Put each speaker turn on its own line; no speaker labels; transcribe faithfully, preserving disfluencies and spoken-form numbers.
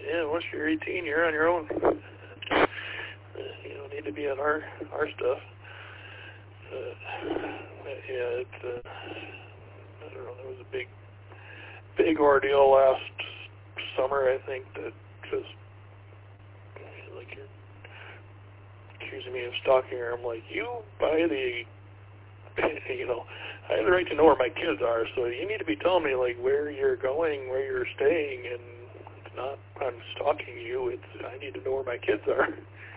yeah, once you're eighteen, you're on your own. Uh, you don't need to be on our our stuff. Uh, yeah, it's. Uh, I don't know. There was a big, big ordeal last summer. I think that just like you're accusing me of stalking her. I'm like, you buy the, you know, I have the right to know where my kids are, so you need to be telling me, like, where you're going, where you're staying, and it's not I'm stalking you, it's I need to know where my kids are.